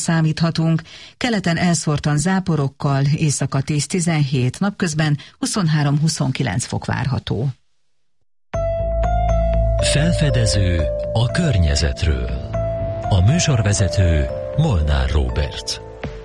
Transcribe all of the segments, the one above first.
számíthatunk, keleten elszórtan záporokkal, éjszaka 10-17, napközben 23-29 fok várható. Felfedező a környezetről. A műsorvezető Molnár Róbert.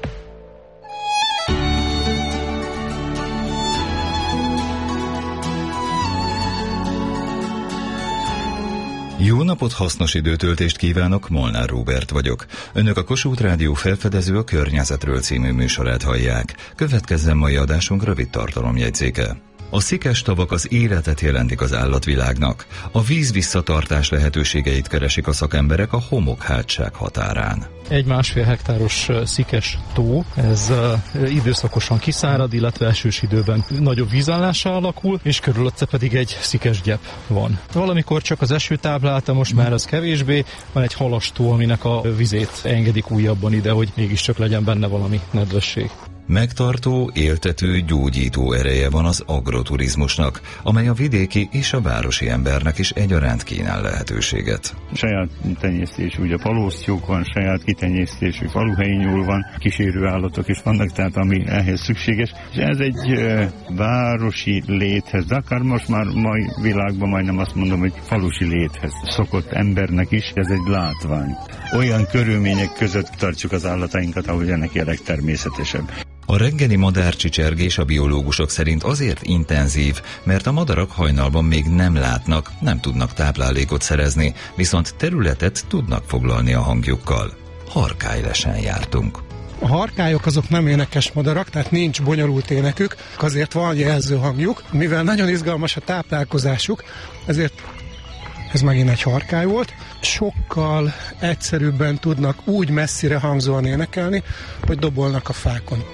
Jó napot, hasznos időtöltést kívánok, Molnár Róbert vagyok. Önök a Kossuth Rádió Felfedező a környezetről című műsorát hallják. Következzen mai adásunk rövid tartalomjegyzéke. A szikes tavak az életet jelentik az állatvilágnak. A víz visszatartás lehetőségeit keresik a szakemberek a homokhátság határán. Egy 1,5 hektáros szikes tó, ez időszakosan kiszárad, illetve esős időben nagyobb vízállással alakul, és körülötte pedig egy szikes gyep van. Valamikor csak az eső táplálta, most már az kevésbé, van egy halastó, aminek a vizét engedik újabban ide, hogy mégiscsak legyen benne valami nedvesség. Megtartó, éltető, gyógyító ereje van az agroturizmusnak, amely a vidéki és a városi embernek is egyaránt kínál lehetőséget. Saját tenyésztésű, ugye palósztyúk van, saját kitenyésztésű faluhelyi nyúl van, kísérő állatok is vannak, tehát ami ehhez szükséges. És ez egy városi léthez, de akár most már mai világban majdnem azt mondom, hogy falusi léthez szokott embernek is, ez egy látvány. Olyan körülmények között tartjuk az állatainkat, ahogy ennek a legtermészetesebb. A reggeli madárcsicsergés a biológusok szerint azért intenzív, mert a madarak hajnalban még nem látnak, nem tudnak táplálékot szerezni, viszont területet tudnak foglalni a hangjukkal. Harkálylesen jártunk. A harkályok azok nem énekes madarak, tehát nincs bonyolult énekük, azért van jelző hangjuk. Mivel nagyon izgalmas a táplálkozásuk, ezért ez megint egy harkály volt. Sokkal egyszerűbben tudnak úgy messzire hangzóan énekelni, hogy dobolnak a fákon.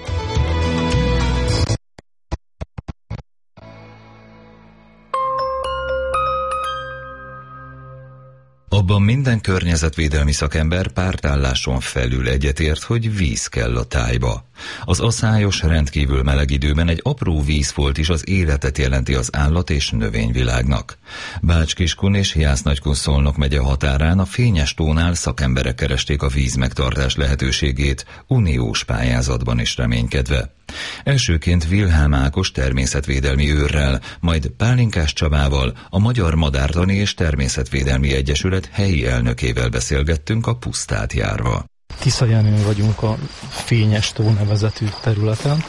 Abban minden környezetvédelmi szakember pártálláson felül egyetért, hogy víz kell a tájba. Az aszályos, rendkívül meleg időben egy apró vízfolt is az életet jelenti az állat- és növényvilágnak. Bács-Kiskun és Jász-Nagykun-Szolnok megye határán a Fényes tónál szakemberek keresték a víz megtartás lehetőségét, uniós pályázatban is reménykedve. Elsőként Wilhelm Ákos természetvédelmi őrrel, majd Pálinkás Csabával, a Magyar Madártani és Természetvédelmi Egyesület helyi elnökével beszélgettünk a pusztát járva. Tiszajenőn vagyunk a Fényes tó nevezetű területen.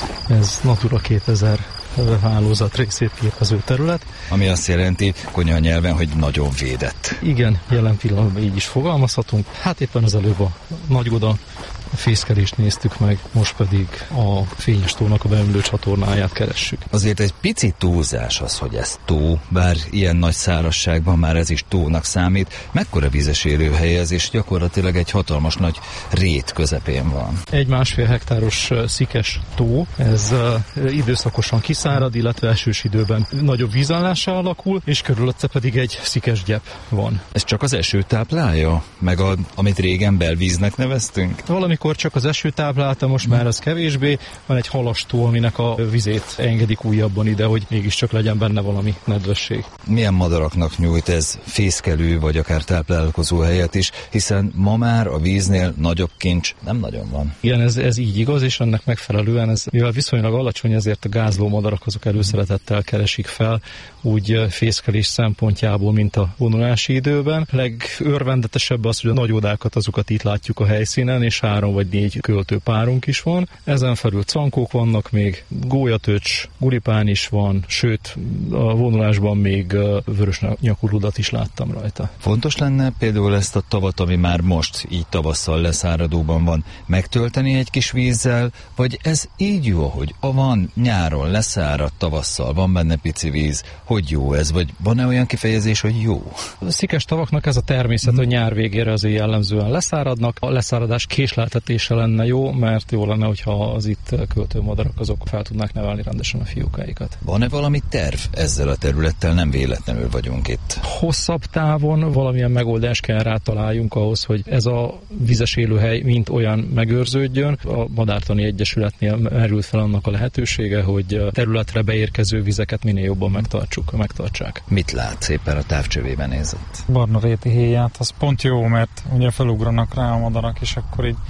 Ez Natura 2000 hálózat részét képező terület. Ami azt jelenti, konyha nyelven, hogy nagyon védett. Igen, jelen pillanatban így is fogalmazhatunk. Hát éppen az előbb a Nagygoda fészkelést néztük meg, most pedig a Fényes tónak a beömlő csatornáját keressük. Azért egy pici túlzás az, hogy ez tó, bár ilyen nagy szárazságban már ez is tónak számít. Mekkora vízes élőhely ez, és gyakorlatilag egy hatalmas nagy rét közepén van. Egy 1,5 hektáros szikes tó, ez időszakosan kiszárad, illetve esős időben nagyobb vízállással alakul, és körülötte pedig egy szikes gyep van. Ez csak az eső táplálja? Meg amit régen belvíznek neveztünk? Valamikor csak az eső táplálta, most már az kevésbé, van egy halastó, aminek a vizét engedik újabban ide, hogy mégiscsak legyen benne valami nedvesség. Milyen madaraknak nyújt ez fészkelő vagy akár táplálkozó helyet is, hiszen ma már a víznél nagyobb kincs nem nagyon van. Igen, ez így igaz, és ennek megfelelően mivel viszonylag alacsony, ezért a gázló madarak azok előszeretettel keresik fel, úgy fészkelés szempontjából, mint a vonulási időben. Legörvendetesebb az, hogy a nagy odákat azokat itt látjuk a helyszínen, és 3 vagy 4 költőpárunk is van. Ezen felül cankók vannak még, gólyatöcs, guripán is van, sőt a vonulásban még vörös nyakurudat is láttam rajta. Fontos lenne például ezt a tavat, ami már most így tavasszal leszáradóban van, megtölteni egy kis vízzel, vagy ez így jó, hogy van nyáron leszárad, tavasszal van benne pici víz, hogy jó ez, vagy van-e olyan kifejezés, hogy jó? A szikes tavaknak ez a természet, hogy nyár végére azért jellemzően leszáradnak. A leszáradás késleltetése lenne jó, mert jó lenne, hogyha az itt költő madarak azok fel tudnák nevelni rendesen a fiókáikat. Van-e valami terv ezzel a területtel? Nem véletlenül vagyunk itt. Hosszabb távon valamilyen megoldást kell rá találjunk ahhoz, hogy ez a vizes élőhely mint olyan megőrződjön. A Madártani Egyesületnél merült fel annak a lehetősége, hogy területre beérkező vizeket minél jobban megtartsák. Mit lát szépen a távcsövében nézett? Barna réti héját, az pont jó, mert ugye felugranak rá a madarak, és akkor így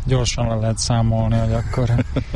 gyorsan le lehet számolni, hogy akkor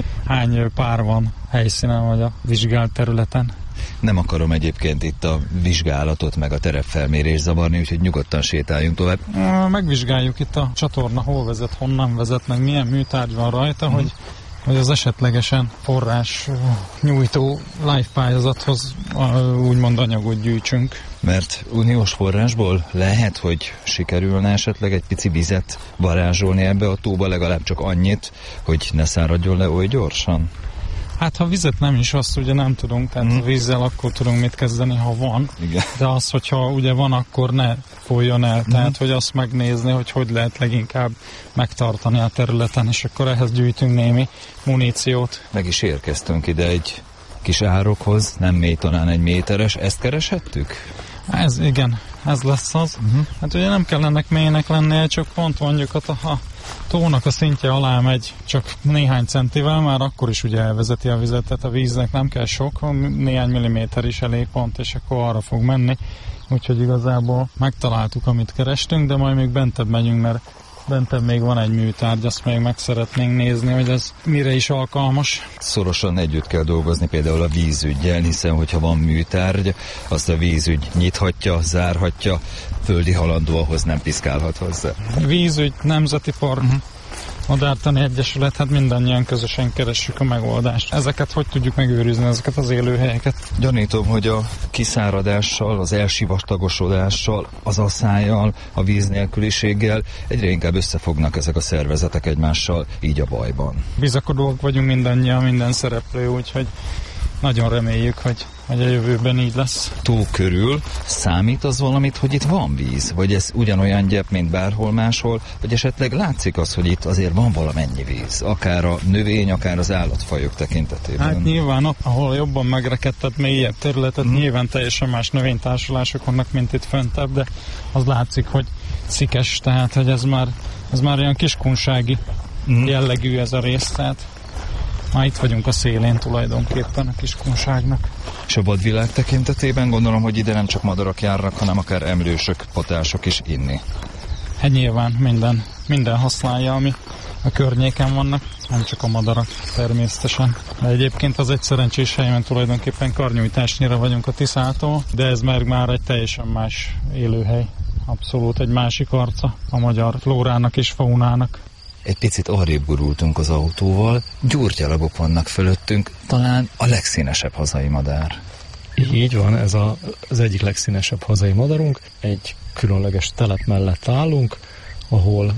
hány pár van helyszínen, vagy a vizsgált területen. Nem akarom egyébként itt a vizsgálatot, meg a terepfelmérést zavarni, úgyhogy nyugodtan sétáljunk tovább. Megvizsgáljuk itt a csatorna, hol vezet, honnan vezet, meg milyen műtárgy van rajta, hogy az esetlegesen forrás nyújtó live pályázathoz úgymond anyagot gyűjtsünk. Mert uniós forrásból lehet, hogy sikerülne esetleg egy pici vizet varázsolni ebbe a tóba, legalább csak annyit, hogy ne száradjon le oly gyorsan? Hát ha vizet nem is, azt ugye nem tudunk, tehát a vízzel akkor tudunk mit kezdeni, ha van. Igen. De az, hogyha ugye van, akkor ne folyjon el. Tehát, hogy azt megnézni, hogy lehet leginkább megtartani a területen, és akkor ehhez gyűjtünk némi muníciót. Meg is érkeztünk ide egy kis árokhoz, nem mély, talán egy méteres. Ezt kereshettük? Igen, ez lesz az. Hát ugye nem kell ennek mélynek lennie, csak pont mondjuk a tónak a szintje alá megy csak néhány centivel, már akkor is ugye elvezeti a vizet, tehát a víznek nem kell sok, néhány milliméter is elég pont, és akkor arra fog menni. Úgyhogy igazából megtaláltuk, amit kerestünk, de majd még bentebb megyünk, mert bentebb még van egy műtárgy, azt még meg szeretnénk nézni, hogy ez mire is alkalmas. Szorosan együtt kell dolgozni például a vízüggyel, hiszen hogyha van műtárgy, azt a vízügy nyithatja, zárhatja, földi halandó ahhoz nem piszkálhat hozzá. Vízügy, Nemzeti Park, Madártani Egyesület, hát mindannyian közösen keressük a megoldást. Ezeket hogy tudjuk megőrizni, ezeket az élőhelyeket? Gyanítom, hogy a kiszáradással, az elsivatagosodással, az asszályjal, a víznélküliséggel egyre inkább összefognak ezek a szervezetek egymással, így a bajban. Bizakodóak vagyunk mindannyian, minden szereplő, úgyhogy nagyon reméljük, hogy a jövőben így lesz. Tó körül számít az valamit, hogy itt van víz? Vagy ez ugyanolyan gyep, mint bárhol máshol? Vagy esetleg látszik az, hogy itt azért van valamennyi víz? Akár a növény, akár az állatfajok tekintetében? Hát nyilván ott, ahol jobban megrekedett, mélyebb területet, nyilván teljesen más növénytársulások vannak, mint itt föntebb, de az látszik, hogy szikes, tehát hogy ez már olyan kiskunsági jellegű ez a rész, tehát már itt vagyunk a szélén tulajdonképpen a kiskunságnak. És a vadvilág tekintetében gondolom, hogy ide nem csak madarak járnak, hanem akár emlősök, potások is inni. Hát nyilván minden használja, ami a környéken vannak, nem csak a madarak természetesen. De egyébként az egy szerencsés hely, mert tulajdonképpen karnyújtásnyira vagyunk a Tiszától, de ez már egy teljesen más élőhely. Abszolút egy másik arca a magyar flórának és faunának. Egy picit arrébb gurultunk az autóval, gyurgyalagok vannak fölöttünk, talán a legszínesebb hazai madár. Így van, ez az egyik legszínesebb hazai madarunk. Egy különleges telep mellett állunk, ahol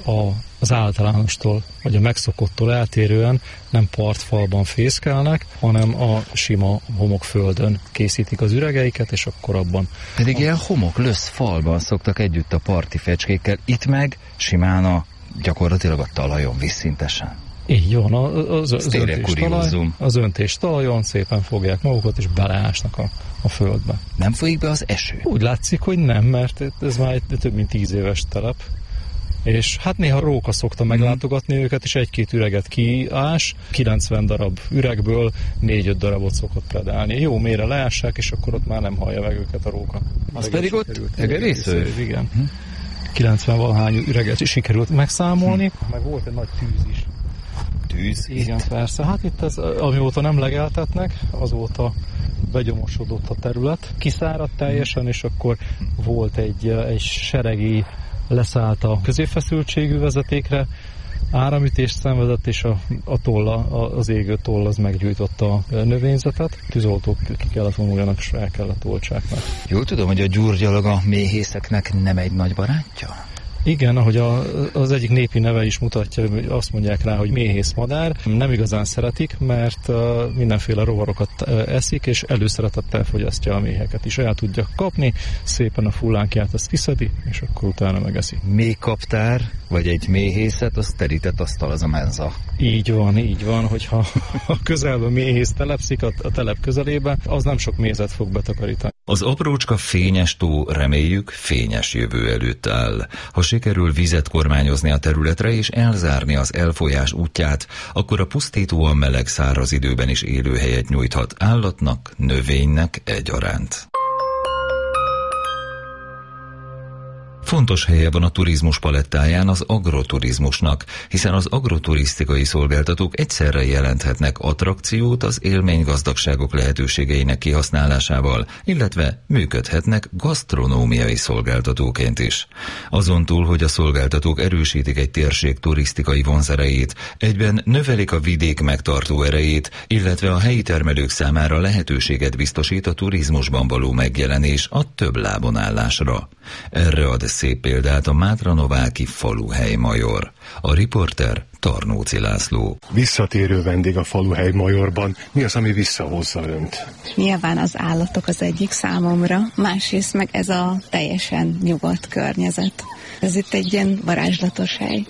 az általánostól, vagy a megszokottól eltérően nem partfalban fészkelnek, hanem a sima homokföldön készítik az üregeiket, és akkor abban... Pedig ilyen homok-lösz falban szoktak együtt a parti fecskékkel, itt meg simán gyakorlatilag a talajon vízszintesen. Így van, az öntés talajon szépen fogják magukat, és beleásnak a földbe. Nem folyik be az eső? Úgy látszik, hogy nem, mert ez már több mint 10 éves telep. És hát néha róka szokta meglátogatni őket, és egy-két üreget kiás, 90 darab üregből 4-5 darabot szokott predálni. Jó mélyre leássák, és akkor ott már nem hallja meg őket a róka. Az pedig ott egerésző? Igen. 90-valahány üreget sikerült megszámolni, meg volt egy nagy tűz is. Tűz? Igen, itt? Persze. Hát itt ez, amióta nem legeltetnek, azóta begyomosodott a terület. Kiszáradt teljesen, és akkor volt egy seregi leszállt a középfeszültségű vezetékre, áramütést szenvedett, és az égő toll az meggyújtotta a növényzetet. Tűzoltók ki kellett vonuljanak, és el kellett oltsák meg. Jól tudom, hogy a gyurgyalag a méhészeknek nem egy nagy barátja? Igen, ahogy az egyik népi neve is mutatja, azt mondják rá, hogy méhészmadár. Nem igazán szeretik, mert mindenféle rovarokat eszik, és előszeretettel fogyasztja a méheket is. El tudja kapni, szépen a fullánkját azt kiszedi, és akkor utána megeszi. Méhkaptár, vagy egy méhészet, az terített asztal, az a menza. Így van, hogyha a közelben méhész telepszik a telep közelében, az nem sok mézet fog betakarítani. Az aprócska fényes tó, reméljük, fényes jövő előtt áll. Ha sikerül vizet kormányozni a területre és elzárni az elfolyás útját, akkor a pusztítóan meleg száraz időben is élőhelyet nyújthat állatnak, növénynek egyaránt. Fontos helye van a turizmus palettáján az agroturizmusnak, hiszen az agroturisztikai szolgáltatók egyszerre jelenthetnek attrakciót az élménygazdagságok lehetőségeinek kihasználásával, illetve működhetnek gasztronómiai szolgáltatóként is. Azon túl, hogy a szolgáltatók erősítik egy térség turisztikai vonzerejét, egyben növelik a vidék megtartó erejét, illetve a helyi termelők számára lehetőséget biztosít a turizmusban való megjelenés a több lábon állásra. Erre ad szép példát a Mátra-Nováki faluhely major. A riporter Tarnóci László. Visszatérő vendég a faluhely majorban. Mi az, ami visszahozza önt? Nyilván az állatok az egyik számomra, másrészt meg ez a teljesen nyugodt környezet. Ez itt egy ilyen varázslatos hely.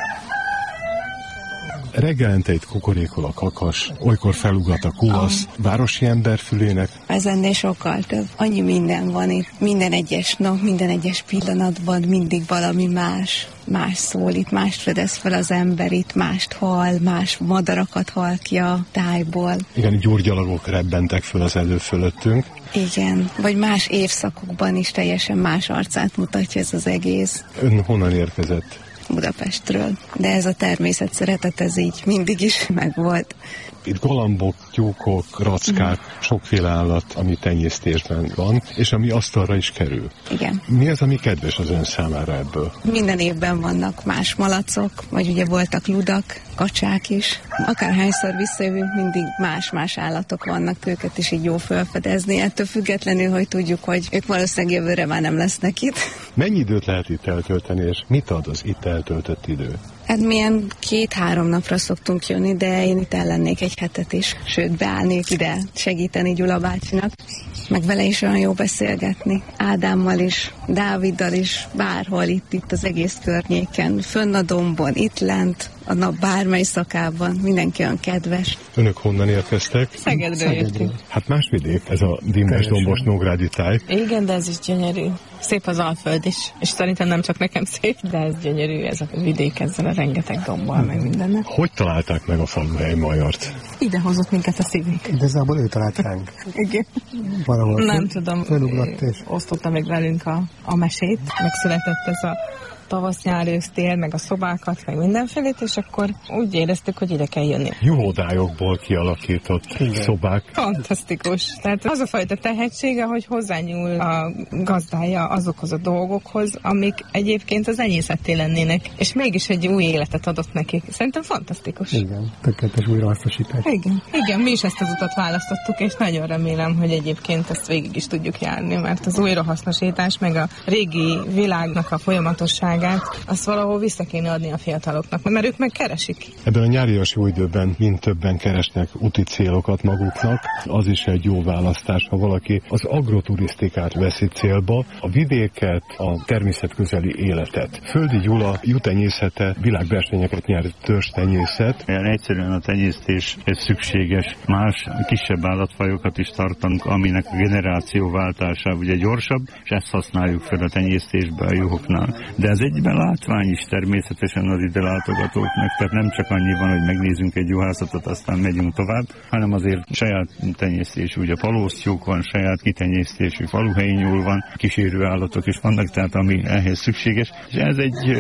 Reggelente itt kukorékol a kakas, olykor felugrat a kuvasz, városi ember fülének. Ez ennél sokkal több. Annyi minden van itt. Minden egyes nap, minden egyes pillanatban mindig valami más szól itt, mást fedez fel az ember itt, mást hall, más madarakat hall ki a tájból. Igen, gyurgyalagok rebbentek föl az elő fölöttünk. Igen, vagy más évszakokban is teljesen más arcát mutatja ez az egész. Ön honnan érkezett? Budapestről, de ez a természet szeretet, ez így mindig is megvolt. Itt galambok, tyúkok, rackák, sokféle állat, ami tenyésztésben van, és ami asztalra is kerül. Igen. Mi az, ami kedves az ön számára ebből? Minden évben vannak más malacok, vagy ugye voltak ludak, kacsák is. Akárhányszor visszajövünk, mindig más-más állatok vannak, őket is így jó felfedezni. Ettől függetlenül, hogy tudjuk, hogy ők valószínűleg jövőre már nem lesznek itt. Mennyi időt lehet itt eltölteni, és mit ad az itt eltöltött idő? Hát milyen 2-3 napra szoktunk jönni, de én itt ellennék egy hetet is. Sőt, beállnék ide segíteni Gyula bácsinak. Meg vele is olyan jó beszélgetni. Ádámmal is, Dáviddal is, bárhol itt az egész környéken. Fönn a dombon, itt lent, a nap bármely szakában, mindenki olyan kedves. Önök honnan érkeztek? Szegedről jöttünk. Hát más vidék, ez a dimbes dombos nógrádi táj. Igen, de ez is gyönyörű. Szép az Alföld is, és szerintem nem csak nekem szép, de ez gyönyörű, ez a vidék ezzel a rengeteg dombbal, meg mindennel. Hogy találták meg a faluhely majort? Ide hozott minket a szívünk. Igazából ő talált ránk. Igen. Valahol nem tudom, és osztotta meg velünk a mesét, megszületett ez a tavasz, nyár, ősz, tél, meg a szobákat, meg mindenfélét, és akkor úgy éreztük, hogy ide kell jönni. Juhodályokból kialakított szobák. Fantasztikus. Tehát az a fajta tehetsége, hogy hozzányúl a gazdája azokhoz a dolgokhoz, amik egyébként az enyészetté lennének, és mégis egy új életet adott nekik. Szerintem fantasztikus. Igen, tökéletes újrahasznosítás. Igen, mi is ezt az utat választottuk, és nagyon remélem, hogy egyébként ezt végig is tudjuk járni, mert az újrahasznosítás, meg a régi világnak a folyamatosság azt valahol vissza kéne adni a fiataloknak, mert ők meg keresik. Ebben a nyárias jó időben mind többen keresnek úti célokat maguknak. Az is egy jó választás, ha valaki az agroturisztikát veszi célba, a vidéket, a természetközeli életet. Földi Gyula juhtenyészete, világversenyeket nyert törzstenyészet. Egyszerűen a tenyésztés szükséges. Más kisebb állatfajokat is tartunk, aminek a generációváltása ugye gyorsabb, és ezt használjuk fel a tenyésztésbe a juhoknál. De ez egyben látvány is természetesen az ide látogatóknak, tehát nem csak annyi van, hogy megnézzünk egy juhászatot, aztán megyünk tovább, hanem azért saját tenyésztésű, ugye palósztyúk van, saját kitenyésztésű faluhelyi nyúl van, kísérő állatok is vannak, tehát ami ehhez szükséges. És ez egy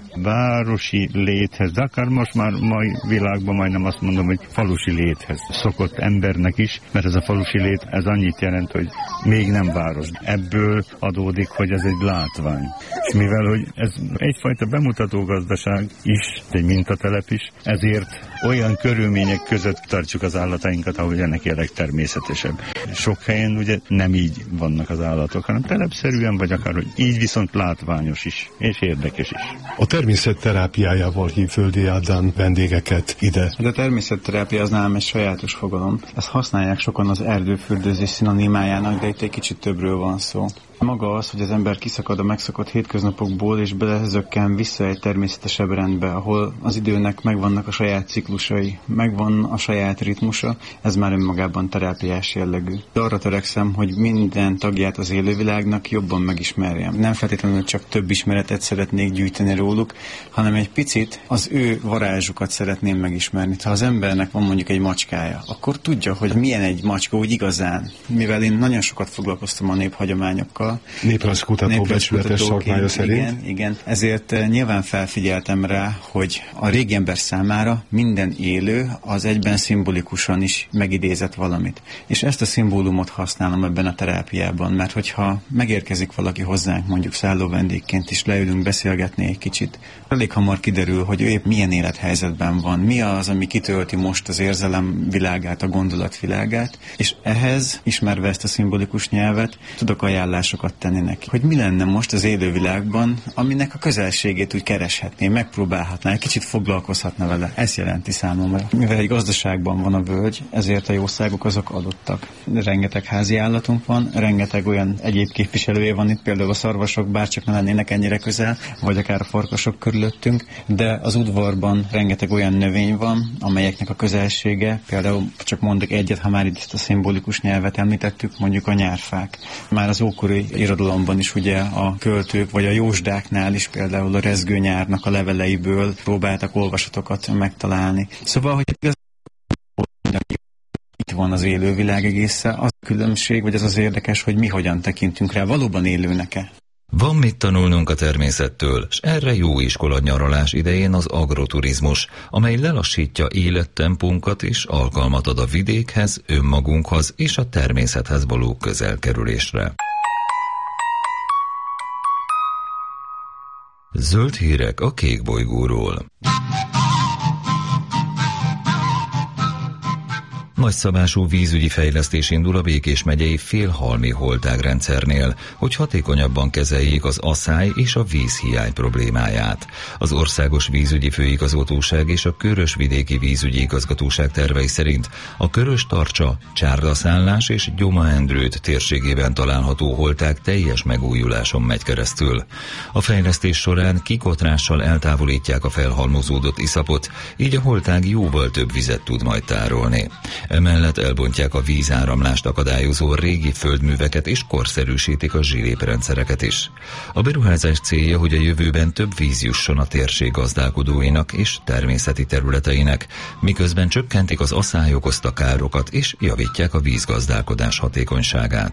városi léthez, de akár most már mai világban majdnem azt mondom, hogy falusi léthez szokott embernek is, mert ez a falusi lét, ez annyit jelent, hogy még nem város. Ebből adódik, hogy ez egy látvány. És mivel, hogy ez egyfajta bemutató gazdaság is, egy mintatelep is, ezért olyan körülmények között tartjuk az állatainkat, ahogy ennek legtermészetesebb. Sok helyen ugye nem így vannak az állatok, hanem telepszerűen, vagy akár, hogy így viszont látványos is, és érdekes is. A természetterápiájával hív Földi Ádám vendégeket ide. De a természetterápia az nálam egy sajátos fogalom. Ezt használják sokan az erdőfürdőzés szinonimájának, de itt egy kicsit többről van szó. Maga az, hogy az ember kiszakad a megszokott hétköznapokból, és belezökken vissza egy természetesebb rendbe, ahol az időnek megvannak a saját ciklusai, megvan a saját ritmusa, ez már önmagában terápiás jellegű. De arra törekszem, hogy minden tagját az élővilágnak jobban megismerjem. Nem feltétlenül csak több ismeretet szeretnék gyűjteni róluk, hanem egy picit az ő varázsukat szeretném megismerni. Ha az embernek van mondjuk egy macskája, akkor tudja, hogy milyen egy macska úgy igazán. Mivel én nagyon sokat foglalkoztam a néphagyományokkal, adatokkal. Néprajzkutató becsületes szakmája szerint. Igen. Ezért nyilván felfigyeltem rá, hogy a régi ember számára minden élő az egyben szimbolikusan is megidézett valamit. És ezt a szimbólumot használom ebben a terápiában, mert hogyha megérkezik valaki hozzánk, mondjuk szálló vendégként, és leülünk beszélgetni egy kicsit, elég hamar kiderül, hogy ő épp milyen élethelyzetben van, mi az, ami kitölti most az érzelem világát, a gondolat világát, és ehhez, ismerve ezt a szimbolikus nyelvet, tudok ajánlásokat tenni neki. Hogy mi lenne most az élővilágban, aminek a közelségét úgy kereshetné, megpróbálhatná, egy kicsit foglalkozhatna vele. Ez jelenti számomra. Mivel egy gazdaságban van a völgy, ezért a jószágok azok adottak. Rengeteg házi állatunk van, rengeteg olyan egyéb képviselője van itt, például a szarvasok, bárcsak ne lennének ennyire közel, vagy akár a farkasok körülöttünk, de az udvarban rengeteg olyan növény van, amelyeknek a közelsége, például csak mondok egyet, ha már itt ezt a szimbolikus nyelvet említettük, mondjuk a nyárfák. Már az ókori irodalomban is ugye a költők, vagy a jósdáknál is például a rezgő nyárnak a leveleiből próbáltak olvasatokat megtalálni. Szóval, hogy itt van az élővilág egészen, az a különbség, vagy az az érdekes, hogy mi hogyan tekintünk rá, valóban élőnek-e. Van mit tanulnunk a természettől, s erre jó iskola nyaralás idején az agroturizmus, amely lelassítja élettempónkat és alkalmat ad a vidékhez, önmagunkhoz és a természethez való közelkerülésre. Zöld hírek a kék bolygóról. Nagyszabású vízügyi fejlesztés indul a Békés megyei félhalmi holtágrendszernél, hogy hatékonyabban kezeljék az asszály és a vízhiány problémáját. Az Országos Vízügyi Főigazgatóság és a Körös-vidéki Vízügyi Igazgatóság tervei szerint a Körös-Tarcsa, Csárdaszállás és Gyoma-Endrőt térségében található holtág teljes megújuláson megy keresztül. A fejlesztés során kikotrással eltávolítják a felhalmozódott iszapot, így a holtág jóval több vizet tud majd tárolni. Emellett elbontják a vízáramlást akadályozó régi földműveket és korszerűsítik a zsiléprendszereket is. A beruházás célja, hogy a jövőben több víz jusson a térség gazdálkodóinak és természeti területeinek, miközben csökkentik az asszály okozta károkat és javítják a vízgazdálkodás hatékonyságát.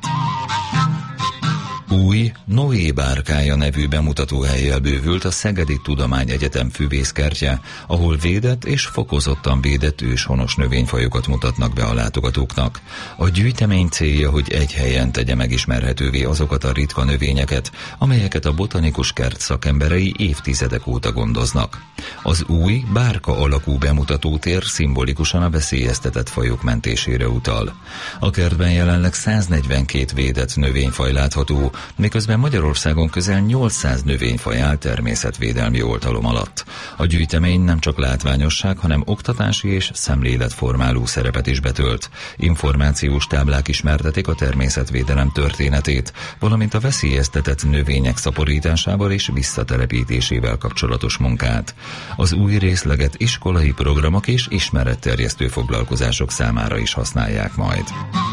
Új Noé bárkája nevű bemutatóhellyel bővült a Szegedi Tudományegyetem füvészkertje, ahol védett és fokozottan védett őshonos növényfajokat mutatnak be a látogatóknak. A gyűjtemény célja, hogy egy helyen tegye megismerhetővé azokat a ritka növényeket, amelyeket a botanikus kert szakemberei évtizedek óta gondoznak. Az új bárka alakú bemutatótér szimbolikusan a veszélyeztetett fajok mentésére utal. A kertben jelenleg 142 védett növényfaj látható, miközben Magyarországon közel 800 növényfaj áll természetvédelmi oltalom alatt. A gyűjtemény nem csak látványosság, hanem oktatási és szemléletformáló szerepet is betölt. Információs táblák ismertetik a természetvédelem történetét, valamint a veszélyeztetett növények szaporításával és visszatelepítésével kapcsolatos munkát. Az új részleget iskolai programok és ismeretterjesztő foglalkozások számára is használják majd.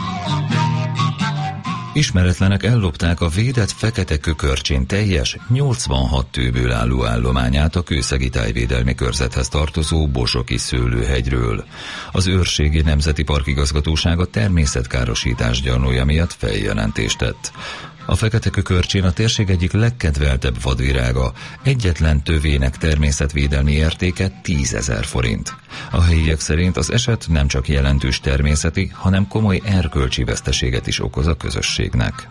Ismeretlenek ellopták a védett fekete kökörcsén teljes 86 tőből álló állományát a Kőszegi Tájvédelmi Körzethez tartozó Bozsoki szőlőhegyről. Az Őrségi Nemzeti Park igazgatósága természetkárosítás gyanúja miatt feljelentést tett. A fekete kökörcsén a térség egyik legkedveltebb vadvirága, egyetlen tövének természetvédelmi értéke 10 000 forint. A helyiek szerint az eset nem csak jelentős természeti, hanem komoly erkölcsi veszteséget is okoz a közösségnek.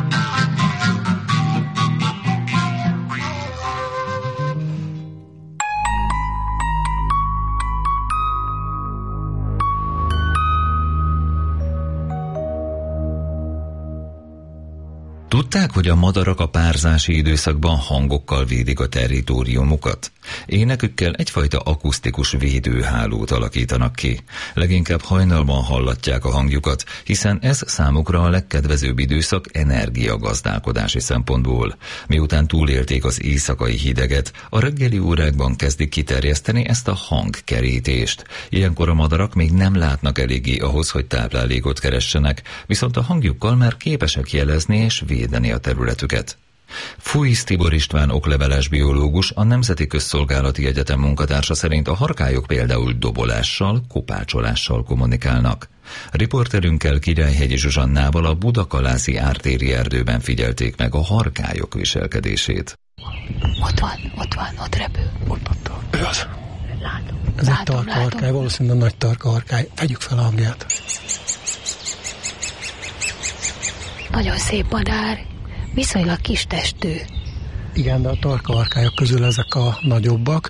Tudták, hogy a madarak a párzási időszakban hangokkal védik a territóriumukat? Énekükkel egyfajta akusztikus védőhálót alakítanak ki. Leginkább hajnalban hallatják a hangjukat, hiszen ez számukra a legkedvezőbb időszak energiagazdálkodási szempontból. Miután túlélték az éjszakai hideget, a reggeli órákban kezdik kiterjeszteni ezt a hangkerítést. Ilyenkor a madarak még nem látnak eléggé ahhoz, hogy táplálékot keressenek, viszont a hangjukkal már képesek jelezni és védeni a területüket. Fújsz Tibor István okleveles biológus, a Nemzeti Közszolgálati Egyetem munkatársa szerint a harkályok például dobolással, kopácsolással kommunikálnak. Riporterünkkel, Királyhegyi Zsuzsannával a Budakalászi ártéri erdőben figyelték meg a harkályok viselkedését. Ott repül. Ott. Ő az. Látom. Ez egy tarka harkály, valószínűleg nagy tarka harkály. Vegyük fel a hangját. Nagyon szép madár, viszonylag kis testű. Igen, de a tarka harkályok közül ezek a nagyobbak.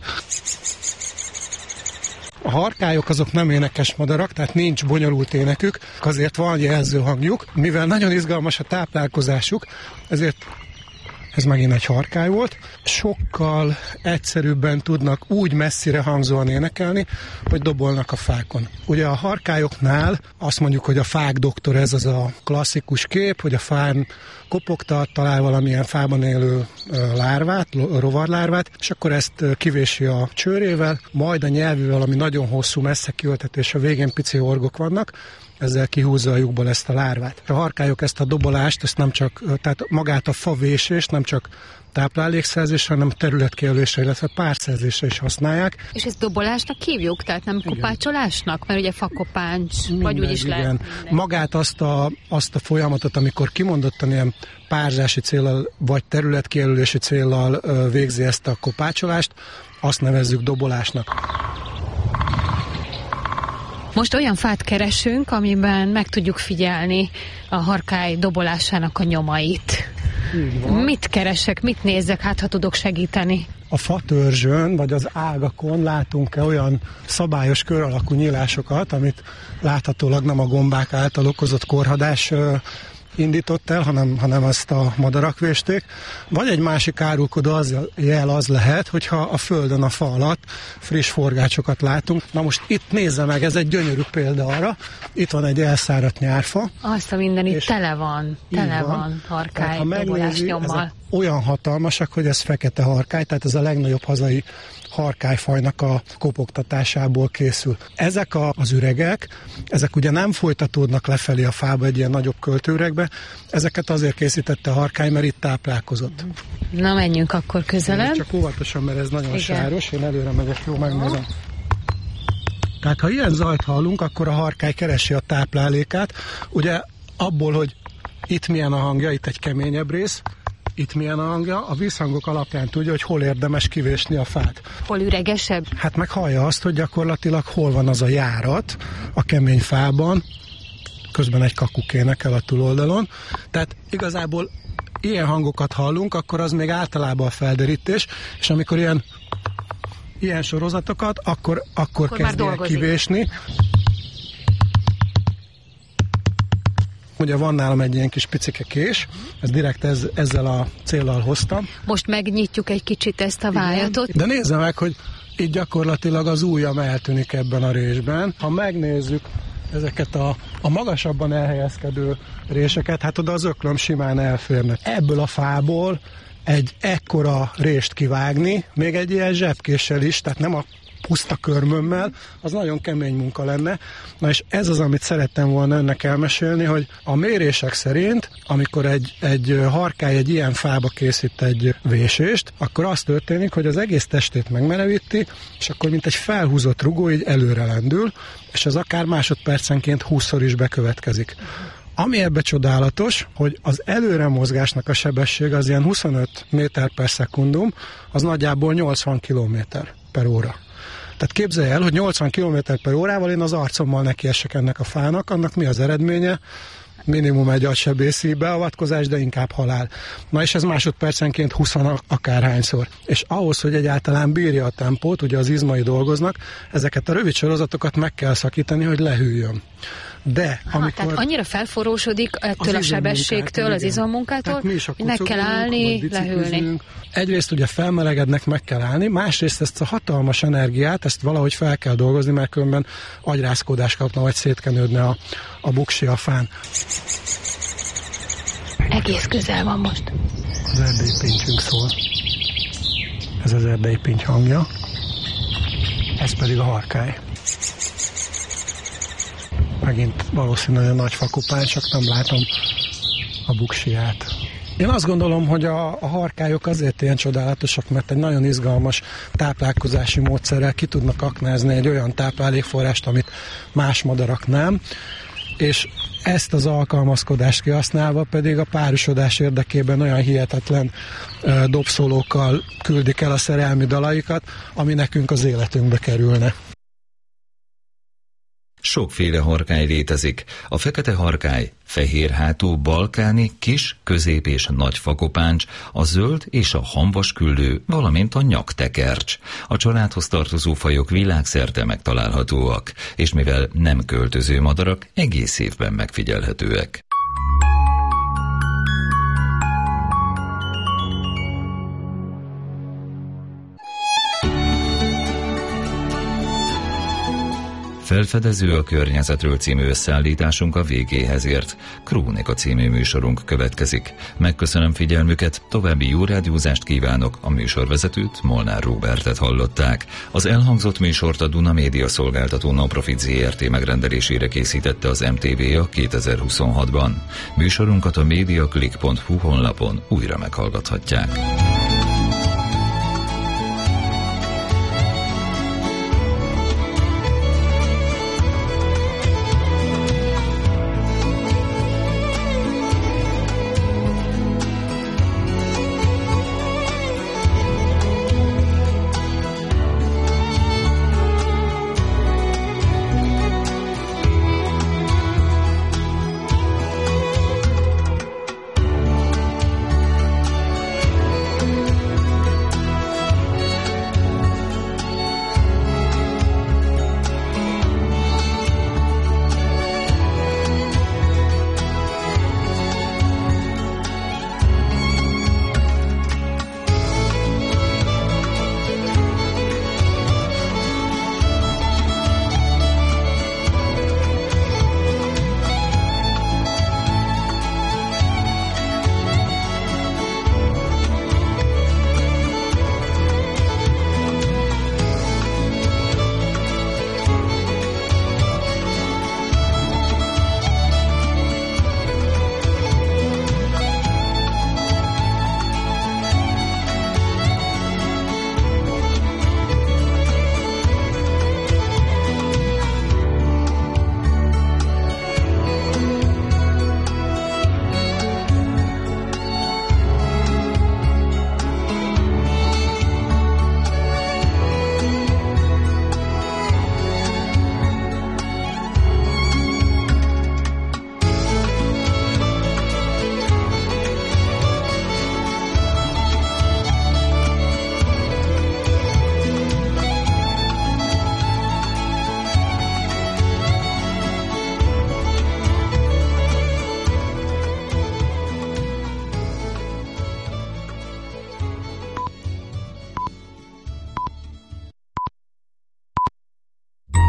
A harkályok azok nem énekes madarak, tehát nincs bonyolult énekük, azért van jelző hangjuk. Mivel nagyon izgalmas a táplálkozásuk, ezért ez megint egy harkály volt. Sokkal egyszerűbben tudnak úgy messzire hangzóan énekelni, hogy dobolnak a fákon. Ugye a harkályoknál azt mondjuk, hogy a fák doktor, ez az a klasszikus kép, hogy a fán kopogtat, talál valamilyen fában élő lárvát, rovarlárvát, és akkor ezt kivési a csőrével, majd a nyelvével, ami nagyon hosszú, messze kiöltetés, a végén pici orgok vannak, ezzel kihúzza a lyukból ezt a lárvát. A harkályok ezt a dobolást, ezt nem csak, tehát magát a favésést nem csak táplálékszerzésre, hanem területkijelölésre, illetve párszerzésre is használják. És ezt dobolásnak hívjuk, tehát nem kopácsolásnak? Mert ugye fakopáncs, vagy úgy is lehet. Magát azt a folyamatot, amikor kimondottan ilyen párzási céllal, vagy területkijelölési céllal végzi ezt a kopácsolást, azt nevezzük dobolásnak. Most olyan fát keresünk, amiben meg tudjuk figyelni a harkály dobolásának a nyomait. Mit keresek, mit nézzek, hát ha tudok segíteni? A fatörzsön, vagy az ágakon látunk-e olyan szabályos kör alakú nyílásokat, amit láthatólag nem a gombák által okozott korhadás indított el, hanem ezt a madarak vésték. Vagy egy másik árulkodó jel az lehet, hogyha a földön, a fa alatt friss forgácsokat látunk. Na most itt nézze meg, ez egy gyönyörű példa arra. Itt van egy elszáradt nyárfa. Azt a mindenit tele van harkály dobolás nyommal. Olyan hatalmasak, hogy ez fekete harkály, tehát ez a legnagyobb hazai harkályfajnak a kopogtatásából készül. Ezek az üregek, ezek ugye nem folytatódnak lefelé a fába egy ilyen nagyobb költőüregbe, ezeket azért készítette a harkály, mert itt táplálkozott. Na, menjünk akkor közelebb. Csak óvatosan, mert ez nagyon sáros, én előre megyek, jó, megnézem. Tehát ha ilyen zajt hallunk, akkor a harkály keresi a táplálékát. Ugye abból, hogy itt milyen a hangja, itt egy keményebb rész, itt milyen a hangja, a vízhangok alapján tudja, hogy hol érdemes kivésni a fát. Hol üregesebb? Hát meg hallja azt, hogy hol van az a járat a kemény fában, közben egy kakuk énekel a túloldalon. Tehát igazából ilyen hangokat hallunk, akkor az még általában a felderítés, és amikor ilyen sorozatokat, akkor kezdják kivésni. Ugye van nálam egy ilyen kis picike kés, ezt direkt ezzel a céllal hoztam. Most megnyitjuk egy kicsit ezt a vájatot. De nézze meg, hogy itt gyakorlatilag az ujjam eltűnik ebben a résben. Ha megnézzük ezeket a magasabban elhelyezkedő réseket, hát oda az öklöm simán elférne. Ebből a fából egy ekkora rést kivágni, még egy ilyen zsebkéssel is, tehát nem a puszta körmömmel, az nagyon kemény munka lenne. Na és ez az, amit szerettem volna önnek elmesélni, hogy a mérések szerint, amikor egy harkály egy ilyen fába készít egy vésést, akkor az történik, hogy az egész testét megmerevíti, és akkor mint egy felhúzott rugó így előre lendül, és ez akár másodpercenként 20-szor is bekövetkezik. Ami ebbe csodálatos, hogy az előremozgásnak a sebesség az ilyen 25 méter per szekundum, az nagyjából 80 km per óra. Tehát képzelj el, hogy 80 km per órával én az arcommal nekiessek ennek a fának, annak mi az eredménye? Minimum egy agysebészi beavatkozás, de inkább halál. Na és ez másodpercenként 20 akárhányszor. És ahhoz, hogy egyáltalán bírja a tempót, ugye az izmai dolgoznak, ezeket a rövid sorozatokat meg kell szakítani, hogy lehűljön. De amikor... Tehát annyira felforrósodik ettől a sebességtől, az izommunkától, hogy meg kell állni, lehűlni. Egyrészt ugye felmelegednek, meg kell állni, másrészt ezt a hatalmas energiát, ezt valahogy fel kell dolgozni, mert különben agyrázkódás kapna, vagy szétkenődne a buksi a fán. Egész közel van most. Az erdei pincsünk szól. Ez az erdei pinty hangja. Ez pedig a harkály. Megint valószínűleg nagy fakopány, csak nem látom a buksiját. Én azt gondolom, hogy a harkályok azért ilyen csodálatosak, mert egy nagyon izgalmas táplálkozási módszerrel ki tudnak aknázni egy olyan táplálékforrást, amit más madarak nem, és ezt az alkalmazkodást kihasználva pedig a párosodás érdekében olyan hihetetlen dobszólókkal küldik el a szerelmi dalaikat, ami nekünk az életünkbe kerülne. Sokféle harkály létezik. A fekete harkály, fehérhátú, balkáni, kis, közép és nagy fakopáncs, a zöld és a hamvasküllő, valamint a nyaktekercs. A családhoz tartozó fajok világszerte megtalálhatóak, és mivel nem költöző madarak, egész évben megfigyelhetőek. Felfedező a környezetről című összeállításunk a végéhez ért. Krónika című műsorunk következik. Megköszönöm figyelmüket, további jó rádiózást kívánok, a műsorvezetőt, Molnár Róbertet hallották. Az elhangzott műsort a Duna Média Szolgáltató Nonprofit Zrt. Megrendelésére készítette az MTV-a 2026-ban. Műsorunkat a mediaclick.hu honlapon újra meghallgathatják.